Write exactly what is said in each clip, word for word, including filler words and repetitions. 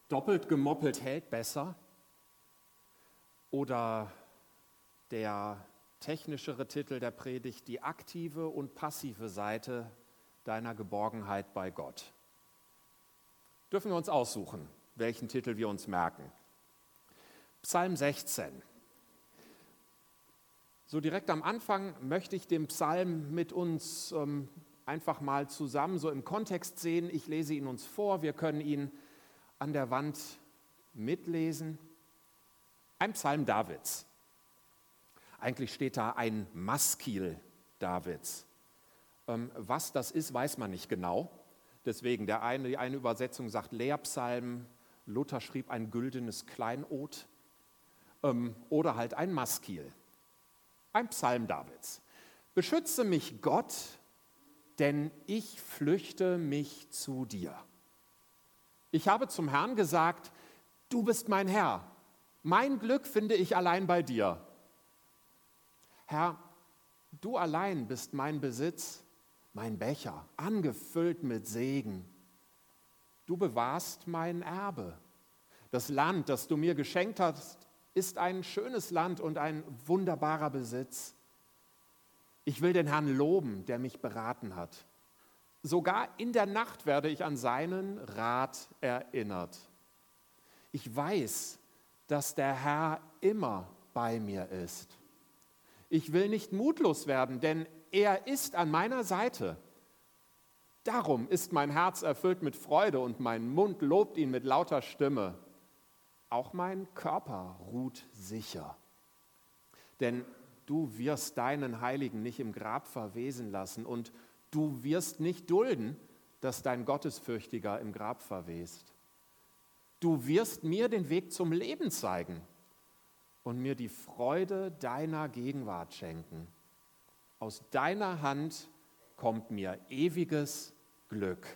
Doppelt gemoppelt hält besser oder der technischere Titel der Predigt, die aktive und passive Seite deiner Geborgenheit bei Gott. Dürfen wir uns aussuchen, welchen Titel wir uns merken. Psalm sechzehn. So direkt am Anfang möchte ich den Psalm mit uns ähm, einfach mal zusammen so im Kontext sehen. Ich lese ihn uns vor, wir können ihn an der Wand mitlesen. Ein Psalm Davids. Eigentlich steht da ein Maskil Davids. Ähm, was das ist, weiß man nicht genau. Deswegen, der eine, die eine Übersetzung sagt Lehrpsalm, Luther schrieb ein güldenes Kleinod ähm, oder halt ein Maskil. Ein Psalm Davids. Beschütze mich Gott, denn ich flüchte mich zu dir. Ich habe zum Herrn gesagt, du bist mein Herr. Mein Glück finde ich allein bei dir. Herr, du allein bist mein Besitz, mein Becher, angefüllt mit Segen. Du bewahrst mein Erbe. Das Land, das du mir geschenkt hast, ist ein schönes Land und ein wunderbarer Besitz. Ich will den Herrn loben, der mich beraten hat. Sogar in der Nacht werde ich an seinen Rat erinnert. Ich weiß, dass der Herr immer bei mir ist. Ich will nicht mutlos werden, denn er ist an meiner Seite. Darum ist mein Herz erfüllt mit Freude und mein Mund lobt ihn mit lauter Stimme. Auch mein Körper ruht sicher. Denn du wirst deinen Heiligen nicht im Grab verwesen lassen und du wirst nicht dulden, dass dein Gottesfürchtiger im Grab verwest. Du wirst mir den Weg zum Leben zeigen und mir die Freude deiner Gegenwart schenken. Aus deiner Hand kommt mir ewiges Glück.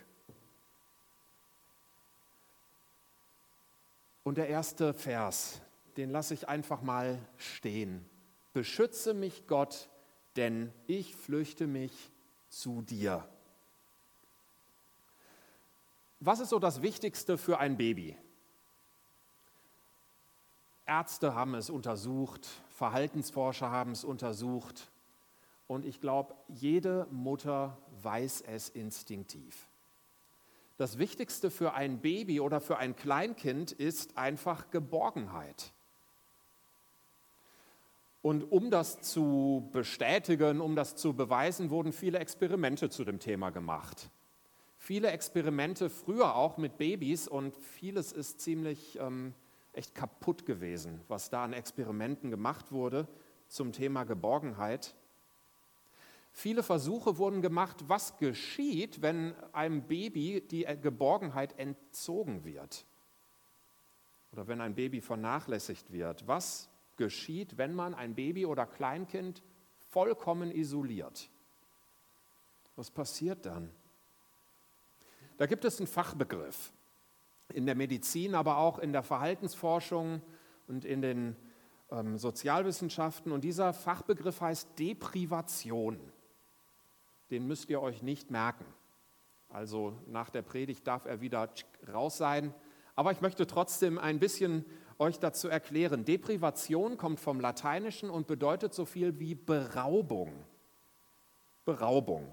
Und der erste Vers, den lasse ich einfach mal stehen. Beschütze mich Gott, denn ich flüchte mich zu dir. Was ist so das Wichtigste für ein Baby? Ärzte haben es untersucht, Verhaltensforscher haben es untersucht und ich glaube, jede Mutter weiß es instinktiv. Das Wichtigste für ein Baby oder für ein Kleinkind ist einfach Geborgenheit. Und um das zu bestätigen, um das zu beweisen, wurden viele Experimente zu dem Thema gemacht. Viele Experimente früher auch mit Babys und vieles ist ziemlich ähm, echt kaputt gewesen, was da an Experimenten gemacht wurde zum Thema Geborgenheit. Viele Versuche wurden gemacht, was geschieht, wenn einem Baby die Geborgenheit entzogen wird oder wenn ein Baby vernachlässigt wird. Was geschieht, wenn man ein Baby oder Kleinkind vollkommen isoliert? Was passiert dann? Da gibt es einen Fachbegriff in der Medizin, aber auch in der Verhaltensforschung und in den ähm, Sozialwissenschaften. Und dieser Fachbegriff heißt Deprivation. Den müsst ihr euch nicht merken. Also nach der Predigt darf er wieder raus sein. Aber ich möchte trotzdem ein bisschen euch dazu erklären. Deprivation kommt vom Lateinischen und bedeutet so viel wie Beraubung. Beraubung.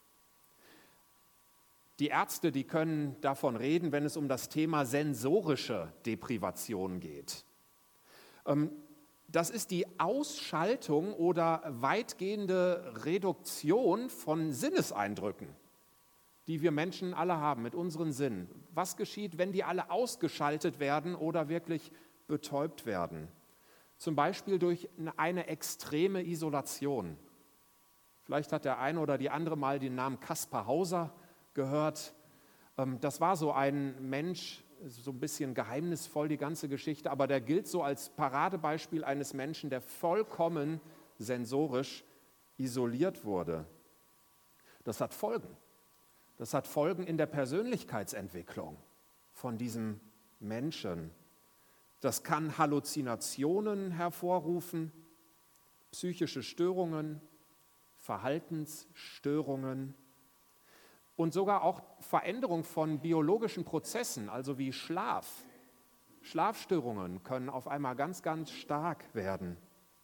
Die Ärzte, die können davon reden, wenn es um das Thema sensorische Deprivation geht. Das ist die Ausschaltung oder weitgehende Reduktion von Sinneseindrücken, die wir Menschen alle haben mit unseren Sinnen. Was geschieht, wenn die alle ausgeschaltet werden oder wirklich betäubt werden? Zum Beispiel durch eine extreme Isolation. Vielleicht hat der eine oder die andere mal den Namen Kaspar Hauser gehört. Das war so ein Mensch, so ein bisschen geheimnisvoll die ganze Geschichte, aber der gilt so als Paradebeispiel eines Menschen, der vollkommen sensorisch isoliert wurde. Das hat Folgen. Das hat Folgen in der Persönlichkeitsentwicklung von diesem Menschen. Das kann Halluzinationen hervorrufen, psychische Störungen, Verhaltensstörungen und sogar auch Veränderung von biologischen Prozessen, also wie Schlaf Schlafstörungen können auf einmal ganz, ganz stark werden.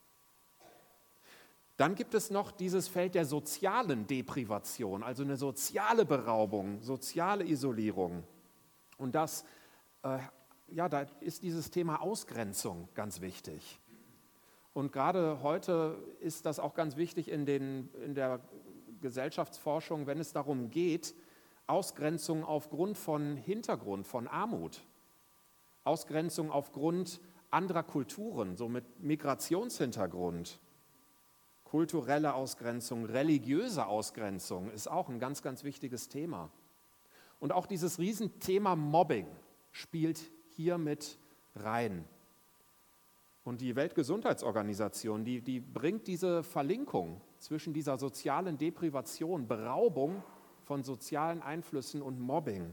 Dann gibt es noch dieses Feld der sozialen Deprivation, also eine soziale Beraubung, soziale Isolierung. Und das, äh, ja, da ist dieses Thema Ausgrenzung ganz wichtig. Und gerade heute ist das auch ganz wichtig in, den, in der Gesellschaftsforschung, wenn es darum geht, Ausgrenzung aufgrund von Hintergrund, von Armut, Ausgrenzung aufgrund anderer Kulturen, so mit Migrationshintergrund, kulturelle Ausgrenzung, religiöse Ausgrenzung ist auch ein ganz, ganz wichtiges Thema. Und auch dieses Riesenthema Mobbing spielt hier mit rein. Und die Weltgesundheitsorganisation, die, die bringt diese Verlinkung zwischen dieser sozialen Deprivation, Beraubung von sozialen Einflüssen und Mobbing.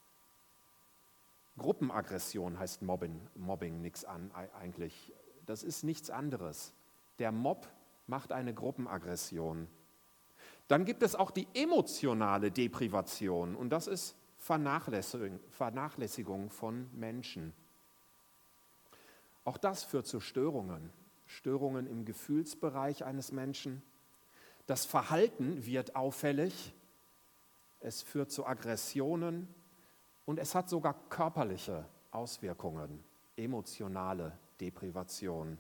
Gruppenaggression heißt Mobbing, Mobbing nichts an eigentlich. Das ist nichts anderes. Der Mob macht eine Gruppenaggression. Dann gibt es auch die emotionale Deprivation und das ist Vernachlässigung, Vernachlässigung von Menschen. Auch das führt zu Störungen, Störungen im Gefühlsbereich eines Menschen. Das Verhalten wird auffällig, es führt zu Aggressionen und es hat sogar körperliche Auswirkungen, emotionale Deprivation.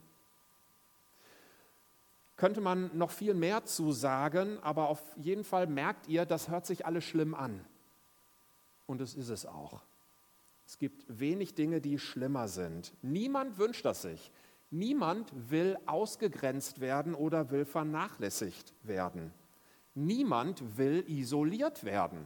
Könnte man noch viel mehr zu sagen, aber auf jeden Fall merkt ihr, das hört sich alles schlimm an. Und es ist es auch. Es gibt wenig Dinge, die schlimmer sind. Niemand wünscht das sich. Niemand will ausgegrenzt werden oder will vernachlässigt werden. Niemand will isoliert werden.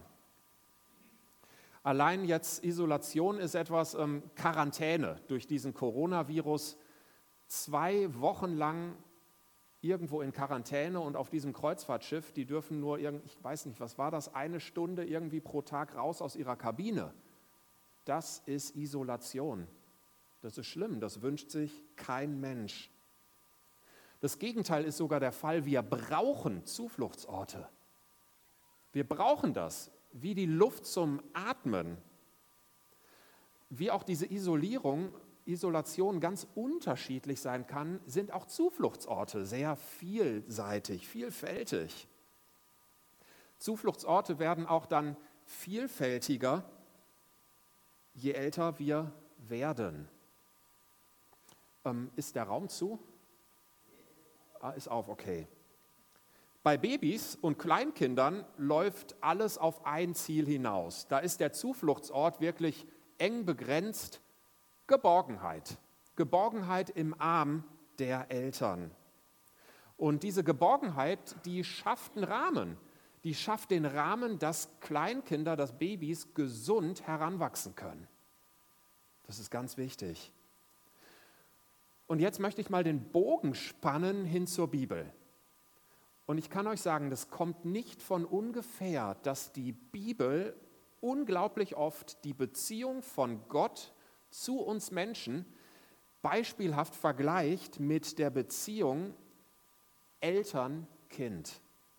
Allein jetzt Isolation ist etwas, ähm, Quarantäne durch diesen Coronavirus. Zwei Wochen lang irgendwo in Quarantäne und auf diesem Kreuzfahrtschiff, die dürfen nur, irgend, ich weiß nicht, was war das, eine Stunde irgendwie pro Tag raus aus ihrer Kabine. Das ist Isolation. Das ist schlimm, das wünscht sich kein Mensch. Das Gegenteil ist sogar der Fall, wir brauchen Zufluchtsorte. Wir brauchen das, wie die Luft zum Atmen. Wie auch diese Isolierung, Isolation ganz unterschiedlich sein kann, sind auch Zufluchtsorte sehr vielseitig, vielfältig. Zufluchtsorte werden auch dann vielfältiger, je älter wir werden. Ähm, ist der Raum zu? Ah, ist auf, okay. Bei Babys und Kleinkindern läuft alles auf ein Ziel hinaus. Da ist der Zufluchtsort wirklich eng begrenzt. Geborgenheit. Geborgenheit im Arm der Eltern. Und diese Geborgenheit, die schafft einen Rahmen. Die schafft den Rahmen, dass Kleinkinder, dass Babys gesund heranwachsen können. Das ist ganz wichtig. Und jetzt möchte ich mal den Bogen spannen hin zur Bibel. Und ich kann euch sagen, das kommt nicht von ungefähr, dass die Bibel unglaublich oft die Beziehung von Gott zu uns Menschen beispielhaft vergleicht mit der Beziehung Eltern-Kind.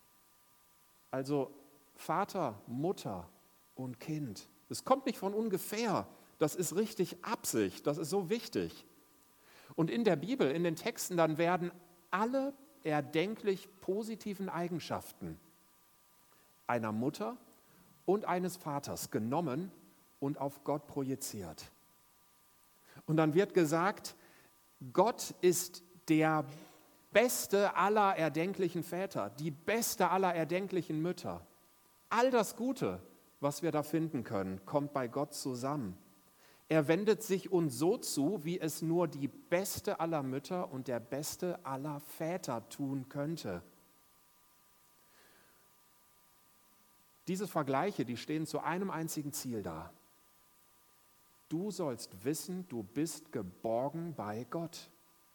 Also Vater, Mutter und Kind. Das kommt nicht von ungefähr. Das ist richtig Absicht. Das ist so wichtig. Und in der Bibel, in den Texten, dann werden alle erdenklich positiven Eigenschaften einer Mutter und eines Vaters genommen und auf Gott projiziert. Und dann wird gesagt, Gott ist der beste aller erdenklichen Väter, die beste aller erdenklichen Mütter. All das Gute, was wir da finden können, kommt bei Gott zusammen. Er wendet sich uns so zu, wie es nur die beste aller Mütter und der beste aller Väter tun könnte. Diese Vergleiche, die stehen zu einem einzigen Ziel da. Du sollst wissen, du bist geborgen bei Gott.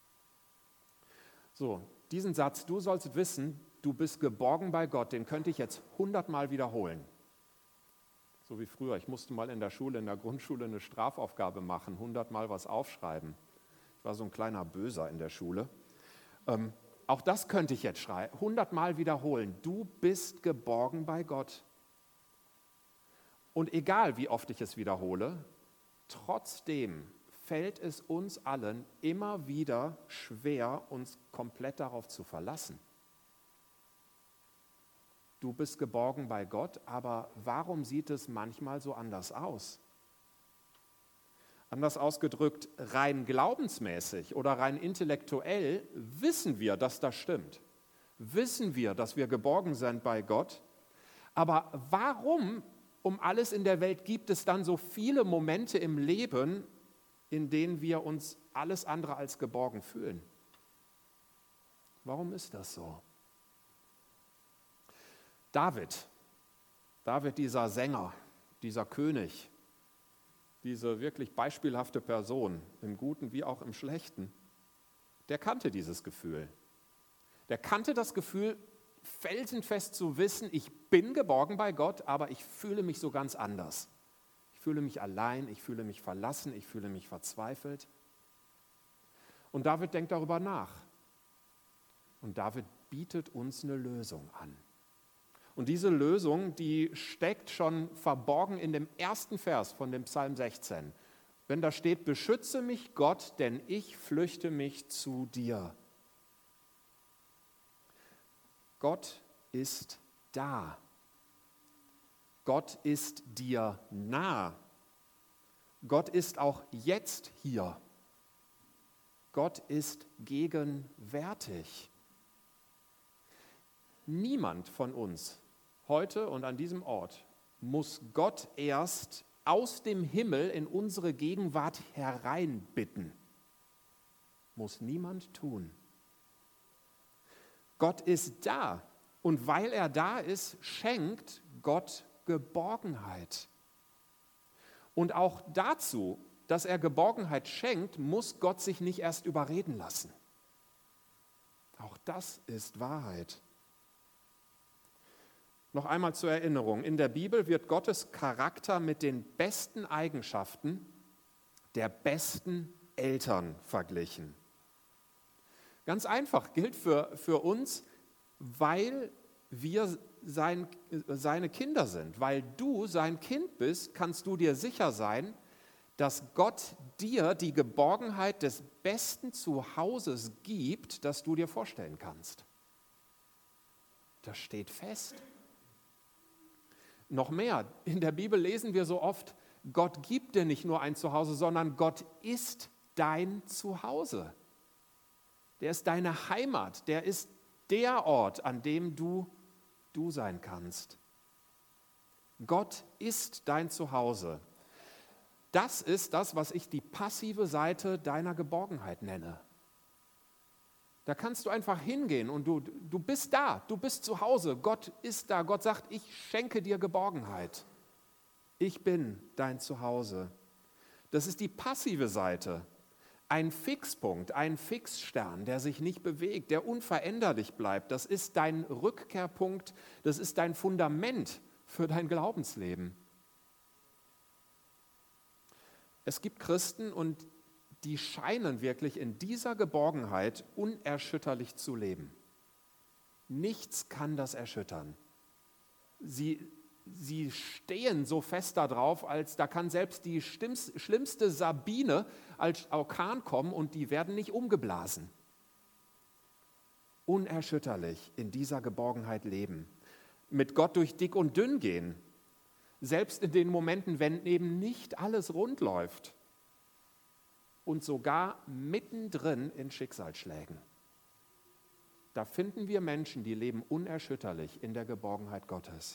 So, diesen Satz, du sollst wissen, du bist geborgen bei Gott, den könnte ich jetzt hundertmal wiederholen. So wie früher, ich musste mal in der Schule, in der Grundschule eine Strafaufgabe machen, hundertmal was aufschreiben. Ich war so ein kleiner Böser in der Schule. Ähm, auch das könnte ich jetzt schreiben, hundertmal wiederholen. Du bist geborgen bei Gott. Und egal, wie oft ich es wiederhole, trotzdem fällt es uns allen immer wieder schwer, uns komplett darauf zu verlassen. Du bist geborgen bei Gott, aber warum sieht es manchmal so anders aus? Anders ausgedrückt, rein glaubensmäßig oder rein intellektuell wissen wir, dass das stimmt. Wissen wir, dass wir geborgen sind bei Gott. Aber warum um alles in der Welt gibt es dann so viele Momente im Leben, in denen wir uns alles andere als geborgen fühlen? Warum ist das so? David, David, dieser Sänger, dieser König, diese wirklich beispielhafte Person, im Guten wie auch im Schlechten, der kannte dieses Gefühl. Der kannte das Gefühl, felsenfest zu wissen, ich bin geborgen bei Gott, aber ich fühle mich so ganz anders. Ich fühle mich allein, ich fühle mich verlassen, ich fühle mich verzweifelt. Und David denkt darüber nach. Und David bietet uns eine Lösung an. Und diese Lösung, die steckt schon verborgen in dem ersten Vers von dem Psalm sechzehn. Wenn da steht, beschütze mich Gott, denn ich flüchte mich zu dir. Gott ist da. Gott ist dir nah. Gott ist auch jetzt hier. Gott ist gegenwärtig. Niemand von uns heute und an diesem Ort muss Gott erst aus dem Himmel in unsere Gegenwart hereinbitten. Muss niemand tun. Gott ist da und weil er da ist, schenkt Gott Geborgenheit. Und auch dazu, dass er Geborgenheit schenkt, muss Gott sich nicht erst überreden lassen. Auch das ist Wahrheit. Noch einmal zur Erinnerung, in der Bibel wird Gottes Charakter mit den besten Eigenschaften der besten Eltern verglichen. Ganz einfach, gilt für, für uns, weil wir sein, seine Kinder sind. Weil du sein Kind bist, kannst du dir sicher sein, dass Gott dir die Geborgenheit des besten Zuhauses gibt, das du dir vorstellen kannst. Das steht fest. Noch mehr, in der Bibel lesen wir so oft, Gott gibt dir nicht nur ein Zuhause, sondern Gott ist dein Zuhause. Der ist deine Heimat, der ist der Ort, an dem du du sein kannst. Gott ist dein Zuhause. Das ist das, was ich die passive Seite deiner Geborgenheit nenne. Da kannst du einfach hingehen und du, du bist da, du bist zu Hause. Gott ist da. Gott sagt, ich schenke dir Geborgenheit. Ich bin dein Zuhause. Das ist die passive Seite. Ein Fixpunkt, ein Fixstern, der sich nicht bewegt, der unveränderlich bleibt. Das ist dein Rückkehrpunkt, das ist dein Fundament für dein Glaubensleben. Es gibt Christen und die scheinen wirklich in dieser Geborgenheit unerschütterlich zu leben. Nichts kann das erschüttern. Sie, sie stehen so fest darauf, als da kann selbst die schlimmste Sabine als Orkan kommen und die werden nicht umgeblasen. Unerschütterlich in dieser Geborgenheit leben. Mit Gott durch dick und dünn gehen. Selbst in den Momenten, wenn eben nicht alles rund läuft. Und sogar mittendrin in Schicksalsschlägen. Da finden wir Menschen, die leben unerschütterlich in der Geborgenheit Gottes.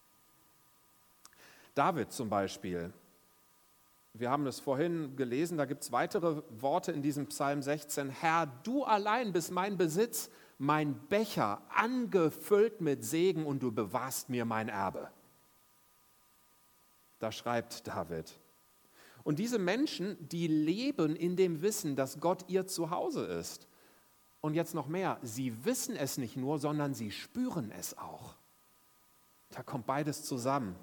David zum Beispiel, wir haben es vorhin gelesen, da gibt es weitere Worte in diesem Psalm sechzehn. Herr, du allein bist mein Besitz, mein Becher angefüllt mit Segen und du bewahrst mir mein Erbe. Da schreibt David. Und diese Menschen, die leben in dem Wissen, dass Gott ihr Zuhause ist. Und jetzt noch mehr, sie wissen es nicht nur, sondern sie spüren es auch. Da kommt beides zusammen.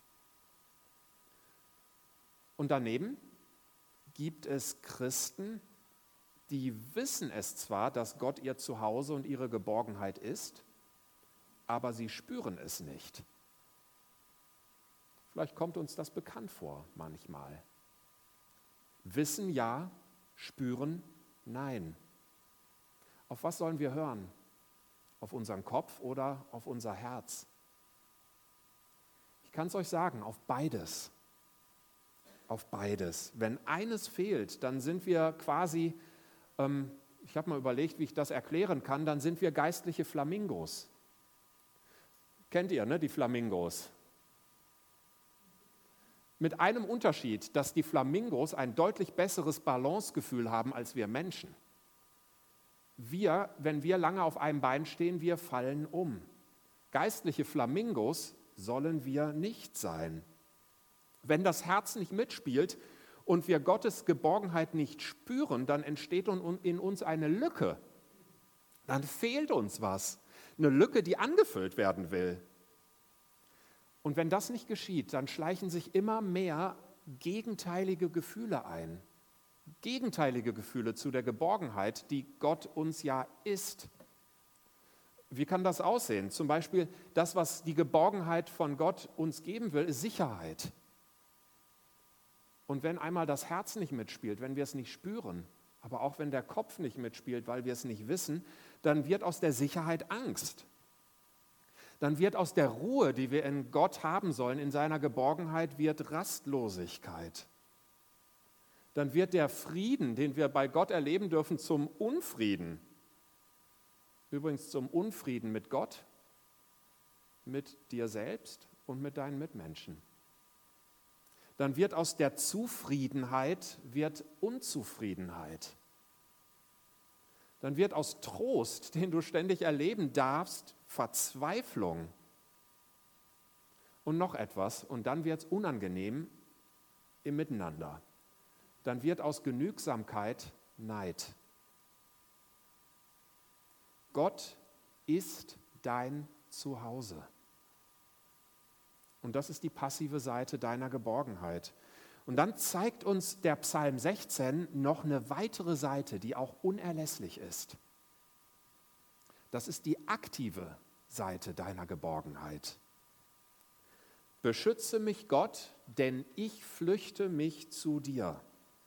Und daneben gibt es Christen, die wissen es zwar, dass Gott ihr Zuhause und ihre Geborgenheit ist, aber sie spüren es nicht. Vielleicht kommt uns das bekannt vor manchmal. Wissen ja, spüren nein. Auf was sollen wir hören? Auf unseren Kopf oder auf unser Herz? Ich kann es euch sagen, auf beides. Auf beides. Wenn eines fehlt, dann sind wir quasi, ähm, ich habe mal überlegt, wie ich das erklären kann, dann sind wir geistliche Flamingos. Kennt ihr, ne, die Flamingos? Mit einem Unterschied, dass die Flamingos ein deutlich besseres Balancegefühl haben als wir Menschen. Wir, wenn wir lange auf einem Bein stehen, wir fallen um. Geistliche Flamingos sollen wir nicht sein. Wenn das Herz nicht mitspielt und wir Gottes Geborgenheit nicht spüren, dann entsteht in uns eine Lücke. Dann fehlt uns was. Eine Lücke, die angefüllt werden will. Und wenn das nicht geschieht, dann schleichen sich immer mehr gegenteilige Gefühle ein. Gegenteilige Gefühle zu der Geborgenheit, die Gott uns ja ist. Wie kann das aussehen? Zum Beispiel das, was die Geborgenheit von Gott uns geben will, ist Sicherheit. Und wenn einmal das Herz nicht mitspielt, wenn wir es nicht spüren, aber auch wenn der Kopf nicht mitspielt, weil wir es nicht wissen, dann wird aus der Sicherheit Angst. Dann wird aus der Ruhe, die wir in Gott haben sollen, in seiner Geborgenheit, wird Rastlosigkeit. Dann wird der Frieden, den wir bei Gott erleben dürfen, zum Unfrieden. Übrigens zum Unfrieden mit Gott, mit dir selbst und mit deinen Mitmenschen. Dann wird aus der Zufriedenheit wird Unzufriedenheit. Dann wird aus Trost, den du ständig erleben darfst, Verzweiflung. Und noch etwas, und dann wird es unangenehm im Miteinander. Dann wird aus Genügsamkeit Neid. Gott ist dein Zuhause. Und das ist die passive Seite deiner Geborgenheit. Und dann zeigt uns der Psalm sechzehn noch eine weitere Seite, die auch unerlässlich ist. Das ist die aktive Seite deiner Geborgenheit. Beschütze mich, Gott, denn ich flüchte mich zu dir.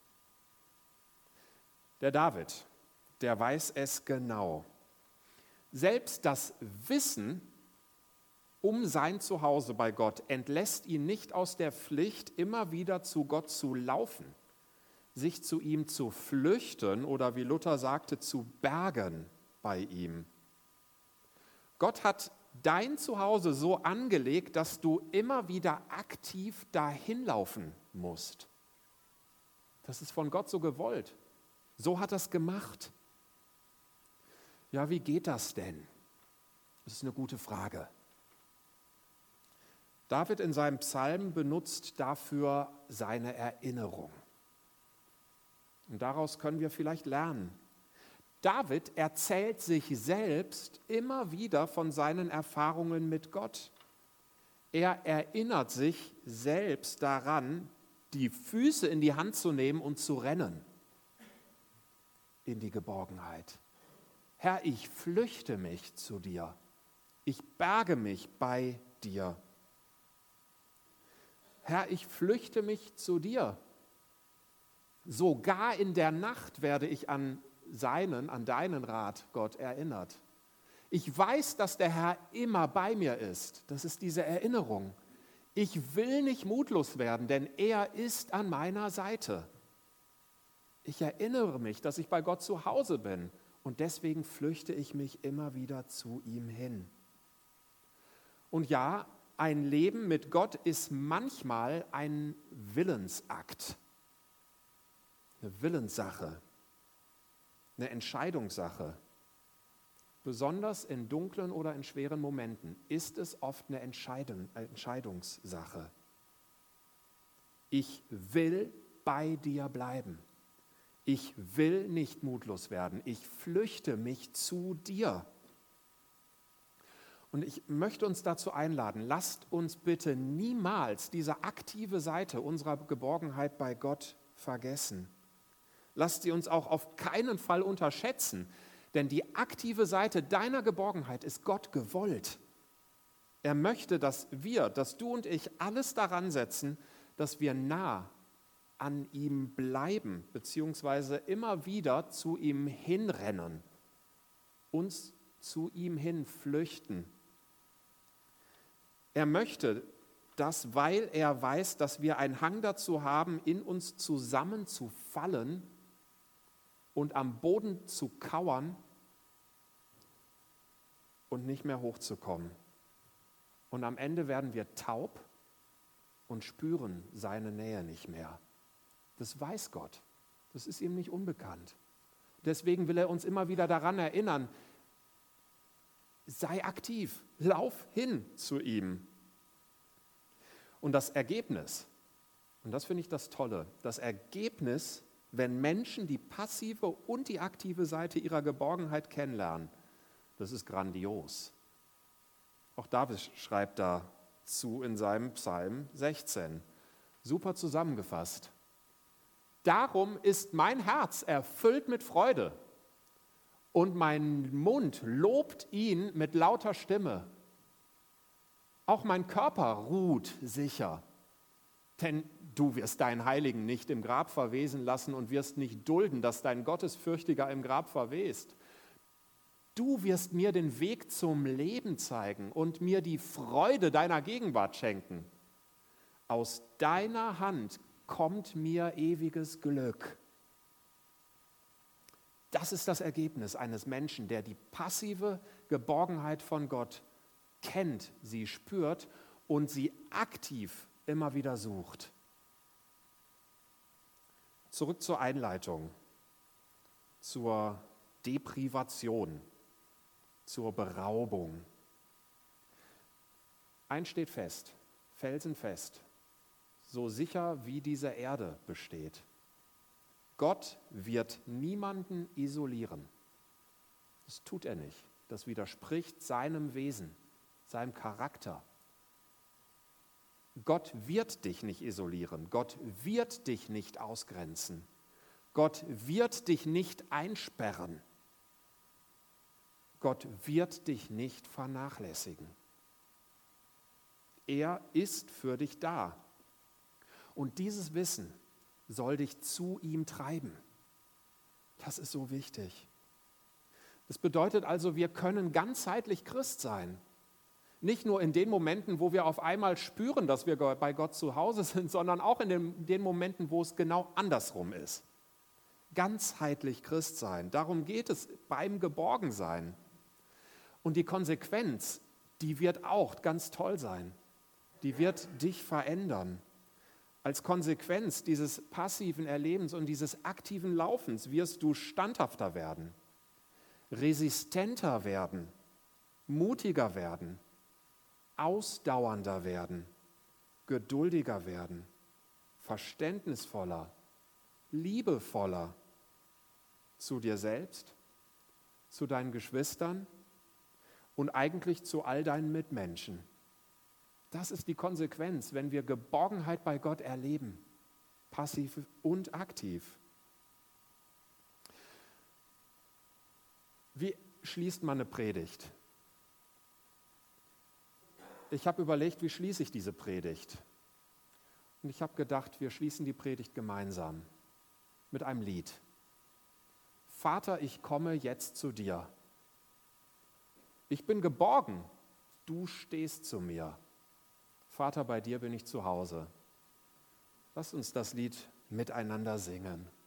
Der David, der weiß es genau. Selbst das Wissen um sein Zuhause bei Gott entlässt ihn nicht aus der Pflicht, immer wieder zu Gott zu laufen, sich zu ihm zu flüchten oder wie Luther sagte, zu bergen bei ihm. Gott hat dein Zuhause so angelegt, dass du immer wieder aktiv dahin laufen musst. Das ist von Gott so gewollt. So hat er es gemacht. Ja, wie geht das denn? Das ist eine gute Frage. David in seinem Psalm benutzt dafür seine Erinnerung. Und daraus können wir vielleicht lernen. David erzählt sich selbst immer wieder von seinen Erfahrungen mit Gott. Er erinnert sich selbst daran, die Füße in die Hand zu nehmen und zu rennen in die Geborgenheit. Herr, ich flüchte mich zu dir. Ich berge mich bei dir. Herr, ich flüchte mich zu dir. Sogar in der Nacht werde ich an seinen, an deinen Rat, Gott, erinnert. Ich weiß, dass der Herr immer bei mir ist. Das ist diese Erinnerung. Ich will nicht mutlos werden, denn er ist an meiner Seite. Ich erinnere mich, dass ich bei Gott zu Hause bin und deswegen flüchte ich mich immer wieder zu ihm hin. Und ja, ein Leben mit Gott ist manchmal ein Willensakt, eine Willenssache, eine Entscheidungssache. Besonders in dunklen oder in schweren Momenten ist es oft eine Entscheidung, Entscheidungssache. Ich will bei dir bleiben. Ich will nicht mutlos werden. Ich flüchte mich zu dir. Und ich möchte uns dazu einladen, lasst uns bitte niemals diese aktive Seite unserer Geborgenheit bei Gott vergessen. Lasst sie uns auch auf keinen Fall unterschätzen, denn die aktive Seite deiner Geborgenheit ist Gott gewollt. Er möchte, dass wir, dass du und ich alles daran setzen, dass wir nah an ihm bleiben, beziehungsweise immer wieder zu ihm hinrennen, uns zu ihm hin flüchten. Er möchte das, weil er weiß, dass wir einen Hang dazu haben, in uns zusammenzufallen und am Boden zu kauern und nicht mehr hochzukommen. Und am Ende werden wir taub und spüren seine Nähe nicht mehr. Das weiß Gott. Das ist ihm nicht unbekannt. Deswegen will er uns immer wieder daran erinnern, sei aktiv, lauf hin zu ihm. Und das Ergebnis, und das finde ich das Tolle, das Ergebnis, wenn Menschen die passive und die aktive Seite ihrer Geborgenheit kennenlernen, das ist grandios. Auch David schreibt dazu in seinem Psalm sechzehn. Super zusammengefasst. Darum ist mein Herz erfüllt mit Freude und mein Mund lobt ihn mit lauter Stimme. Auch mein Körper ruht sicher, denn du wirst deinen Heiligen nicht im Grab verwesen lassen und wirst nicht dulden, dass dein Gottesfürchtiger im Grab verwest. Du wirst mir den Weg zum Leben zeigen und mir die Freude deiner Gegenwart schenken. Aus deiner Hand kommt mir ewiges Glück. Das ist das Ergebnis eines Menschen, der die passive Geborgenheit von Gott kennt, sie spürt und sie aktiv immer wieder sucht. Zurück zur Einleitung, zur Deprivation, zur Beraubung. Eins steht fest, felsenfest, so sicher wie diese Erde besteht. Gott wird niemanden isolieren. Das tut er nicht. Das widerspricht seinem Wesen, seinem Charakter. Gott wird dich nicht isolieren. Gott wird dich nicht ausgrenzen. Gott wird dich nicht einsperren. Gott wird dich nicht vernachlässigen. Er ist für dich da. Und dieses Wissen soll dich zu ihm treiben. Das ist so wichtig. Das bedeutet also, wir können ganzheitlich Christ sein. Nicht nur in den Momenten, wo wir auf einmal spüren, dass wir bei Gott zu Hause sind, sondern auch in den, den Momenten, wo es genau andersrum ist. Ganzheitlich Christ sein. Darum geht es beim Geborgensein. Und die Konsequenz, die wird auch ganz toll sein. Die wird dich verändern. Als Konsequenz dieses passiven Erlebens und dieses aktiven Laufens wirst du standhafter werden, resistenter werden, mutiger werden, ausdauernder werden, geduldiger werden, verständnisvoller, liebevoller zu dir selbst, zu deinen Geschwistern und eigentlich zu all deinen Mitmenschen. Das ist die Konsequenz, wenn wir Geborgenheit bei Gott erleben, passiv und aktiv. Wie schließt man eine Predigt? Ich habe überlegt, wie schließe ich diese Predigt? Und ich habe gedacht, wir schließen die Predigt gemeinsam mit einem Lied. Vater, ich komme jetzt zu dir. Ich bin geborgen, du stehst zu mir. Vater, bei dir bin ich zu Hause. Lass uns das Lied miteinander singen.